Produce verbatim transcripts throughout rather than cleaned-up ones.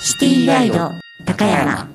シティガイド高山。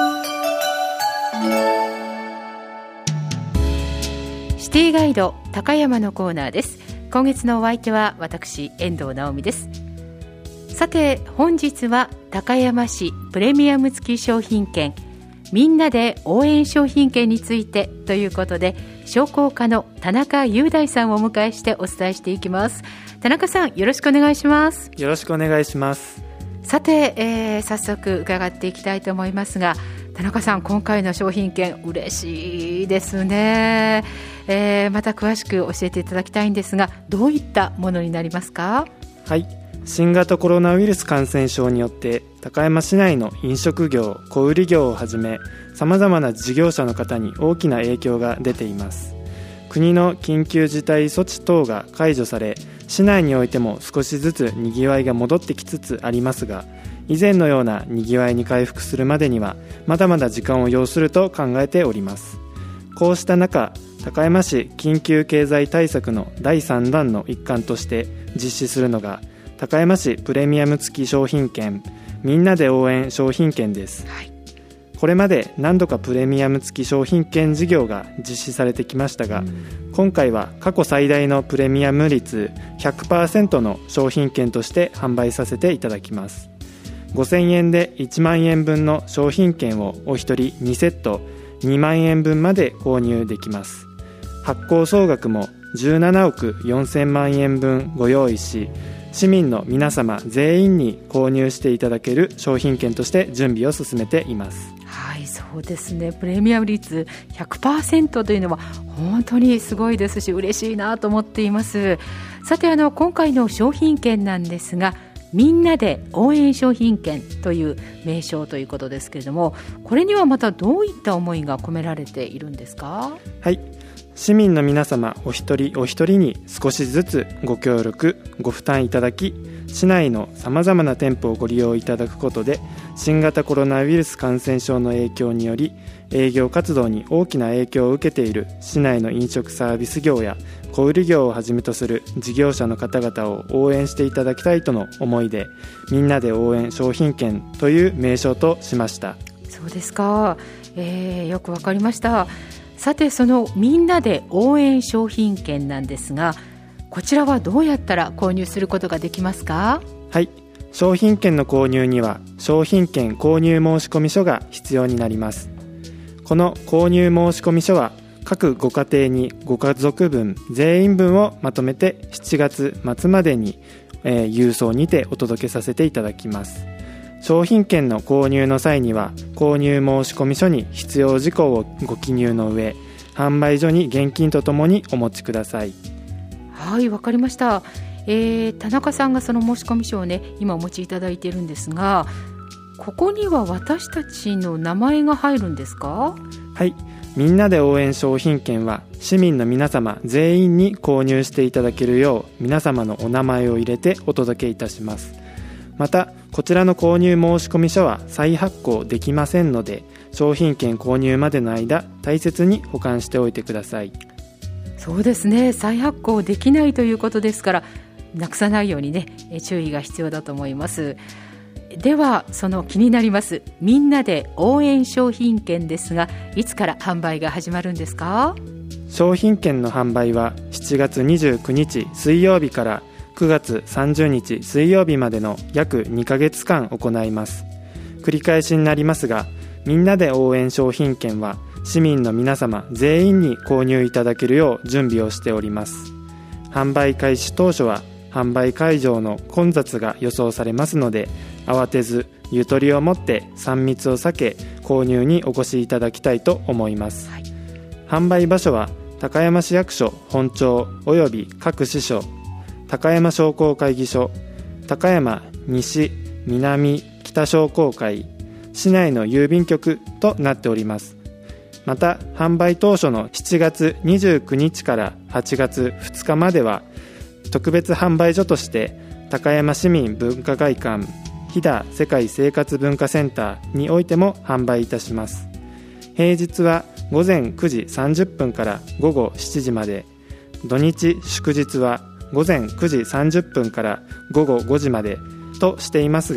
シティガイド高山のコーナーです。今月のお相手は私遠藤直美です。さて本日は高山市プレミアム付き商品券みんなで応援商品券についてということで、商工課の田中雄大さんをお迎えしてお伝えしていきます。田中さん、よろしくお願いします。 よろしくお願いします。 さて、えー、早速伺っていきたいと思いますが、田中さん、今回の商品券嬉しいですね。えー、また詳しく教えていただきたいんですが、どういったものになりますか？ はい、新型コロナウイルス感染症によって高山市内の飲食業、小売業をはじめさまざまな事業者の方に大きな影響が出ています。国の緊急事態措置等が解除され、市内においても少しずつにぎわいが戻ってきつつありますが、以前のようなにぎわいに回復するまでにはまだまだ時間を要すると考えております。こうした中、高山市緊急経済対策のだいさんだんの一環として実施するのが高山市プレミアム付き商品券みんなで応援商品券です、はい。これまで何度かプレミアム付き商品券事業が実施されてきましたが、うん、今回は過去最大のプレミアム率 ひゃくパーセント の商品券として販売させていただきます。ごせんえんでいちまんえんぶんの商品券をお一人にセットにまんえんぶんまで購入できます。発行総額もじゅうななおくよんせんまんえんぶんご用意し、市民の皆様全員に購入していただける商品券として準備を進めています。 はい、そうですね。プレミアム率 ひゃくパーセント というのは本当にすごいですし、嬉しいなと思っています。さて、あの今回の商品券なんですが、みんなで応援商品券という名称ということですけれども、これにはまたどういった思いが込められているんですか？ はい、市民の皆様お一人お一人に少しずつご協力ご負担いただき、市内のさまざまな店舗をご利用いただくことで、新型コロナウイルス感染症の影響により営業活動に大きな影響を受けている市内の飲食サービス業や小売業をはじめとする事業者の方々を応援していただきたいとの思いで、みんなで応援商品券という名称としました。 そうですか、えー、よくわかりました。さて、そのみんなで応援商品券なんですが、こちらはどうやったら購入することができますか？ はい、商品券の購入には商品券購入申込書が必要になります。この購入申込書は各ご家庭にご家族分全員分をまとめてしちがつまつまでに、えー、郵送にてお届けさせていただきます。商品券の購入の際には購入申込書に必要事項をご記入の上、販売所に現金とともにお持ちください。 はい、わかりました。えー、田中さんがその申込書をね、今お持ちいただいているんですが、ここには私たちの名前が入るんですか？ はい、みんなで応援商品券は市民の皆様全員に購入していただけるよう皆様のお名前を入れてお届けいたします。またこちらの購入申込書は再発行できませんので、商品券購入までの間大切に保管しておいてください。 そうですね、再発行できないということですから、なくさないようにね、注意が必要だと思います。では、その気になりますみんなで応援商品券ですが、いつから販売が始まるんですか？ 商品券の販売はしちがつにじゅうくにち水曜日からくがつさんじゅうにち水曜日までの約にかげつかん行います。繰り返しになりますが、みんなで応援商品券は市民の皆様全員に購入いただけるよう準備をしております。販売開始当初は販売会場の混雑が予想されますので、慌てずゆとりを持ってさん密を避け購入にお越しいただきたいと思います、はい。販売場所は高山市役所本庁および各支所、高山商工会議所、高山西南北商工会、市内の郵便局となっております。また販売当初のしちがつにじゅうくにちからはちがつふつかまでは特別販売所として高山市民文化会館飛騨世界生活文化センターにおいても販売いたします。平日はごぜんくじさんじゅっぷんからごごしちじまで、土日祝日はごぜんくじさんじゅっぷんからごごごじまでとしていますが、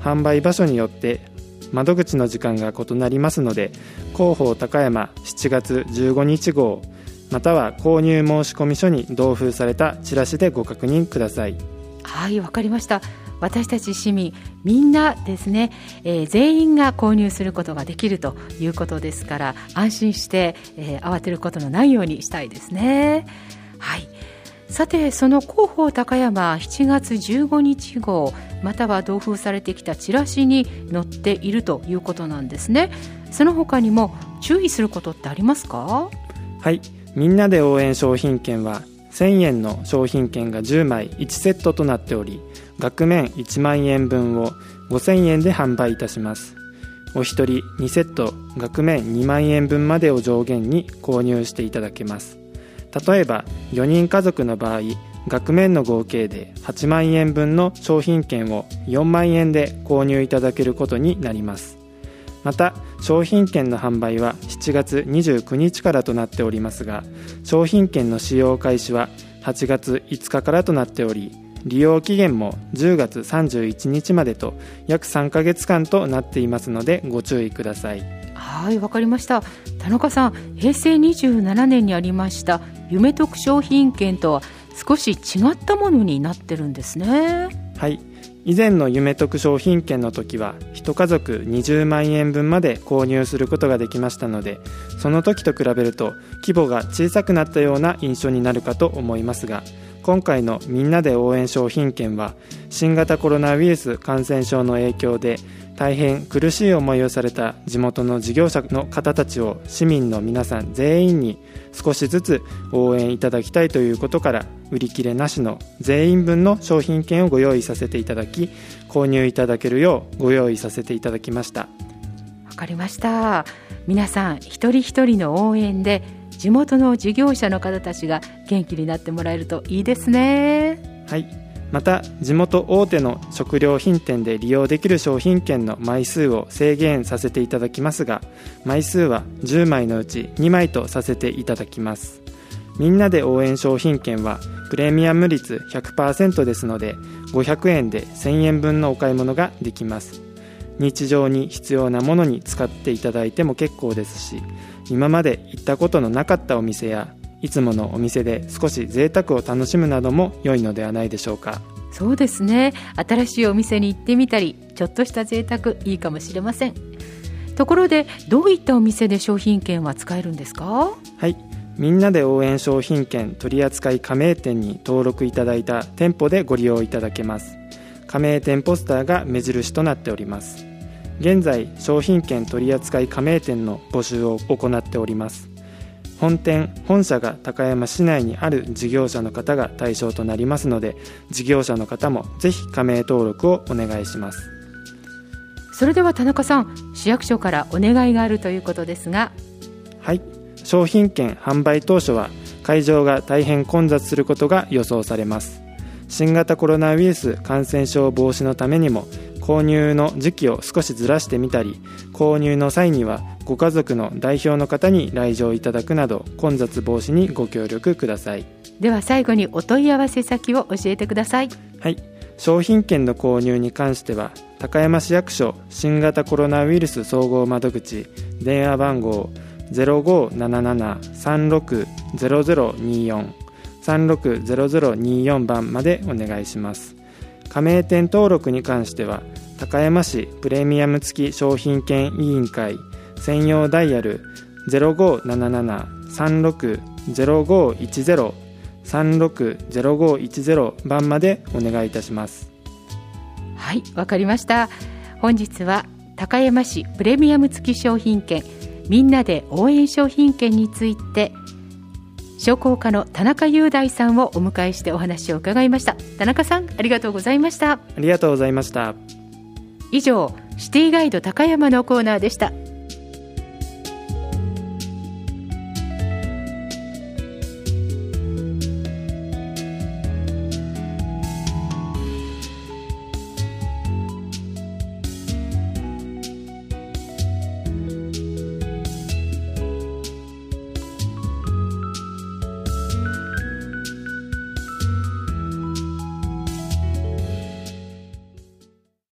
販売場所によって窓口の時間が異なりますので、広報高山しちがつじゅうごにち号または購入申込書に同封されたチラシでご確認ください。 はい、わかりました。私たち市民みんなですね、えー、全員が購入することができるということですから、安心して、えー、慌てることのないようにしたいですね。はい、さてその広報高山しちがつじゅうごにち号または同封されてきたチラシに載っているということなんですね。その他にも注意することってありますか？ はい、みんなで応援商品券はせんえんの商品券がじゅうまいいちセットとなっており、額面いちまんえんぶんをごせんえんで販売いたします。お一人にセット額面にまんえんぶんまでを上限に購入していただけます。例えばよにん家族の場合、額面の合計ではちまんえんぶんの商品券をよんまんえんで購入いただけることになります。また商品券の販売はしちがつにじゅうくにちからとなっておりますが、商品券の使用開始ははちがついつかからとなっており、利用期限もじゅうがつさんじゅういちにちまでと約さんかげつかんとなっていますのでご注意ください。 はい、わかりました。田中さん、へいせいにじゅうななねんにありました夢得商品券とは少し違ったものになってるんですね。 はい、以前の夢得商品券の時は一家族にじゅうまんえんぶんまで購入することができましたので、その時と比べると規模が小さくなったような印象になるかと思いますが、今回のみんなで応援商品券は新型コロナウイルス感染症の影響で大変苦しい思いをされた地元の事業者の方たちを市民の皆さん全員に少しずつ応援いただきたいということから、売り切れなしの全員分の商品券をご用意させていただき、購入いただけるようご用意させていただきました。 わかりました。皆さん一人一人の応援で地元の事業者の方たちが元気になってもらえるといいですね。 はい、また地元大手の食料品店で利用できる商品券の枚数を制限させていただきますが、枚数はじゅうまいのうちにまいとさせていただきます。みんなで応援商品券はプレミアム率 ひゃくパーセント ですので、ごひゃくえんでせんえんぶんのお買い物ができます。日常に必要なものに使っていただいても結構ですし、今まで行ったことのなかったお店やいつものお店で少し贅沢を楽しむなども良いのではないでしょうか。 そうですね、新しいお店に行ってみたり、ちょっとした贅沢いいかもしれません。ところでどういったお店で商品券は使えるんですか？ はい、みんなで応援商品券取扱加盟店に登録いただいた店舗でご利用いただけます。加盟店ポスターが目印となっております。現在商品券取扱加盟店の募集を行っております。本店本社が高山市内にある事業者の方が対象となりますので、事業者の方もぜひ加盟登録をお願いします。 それでは田中さん、市役所からお願いがあるということですが。 はい、商品券販売当初は会場が大変混雑することが予想されます。新型コロナウイルス感染症防止のためにも購入の時期を少しずらしてみたり、購入の際にはご家族の代表の方に来場いただくなど混雑防止にご協力ください。 では最後にお問い合わせ先を教えてください。 はい、商品券の購入に関しては高山市役所新型コロナウイルス総合窓口電話番号 ゼロごーななななさんろくゼロゼロにーよん さんろくゼロゼロにーよんばんまでお願いします。加盟店登録に関しては高山市プレミアム付き商品券委員会専用ダイヤル ゼロごーななななさんろくゼロごーいちゼロ さんろくゼロごーいちゼロばんまでお願いいたします。 はい、わかりました。本日は高山市プレミアム付き商品券みんなで応援商品券について商工課の田中雄大さんをお迎えしてお話を伺いました。田中さん、ありがとうございました。 ありがとうございました。 以上、シティガイド高山のコーナーでした。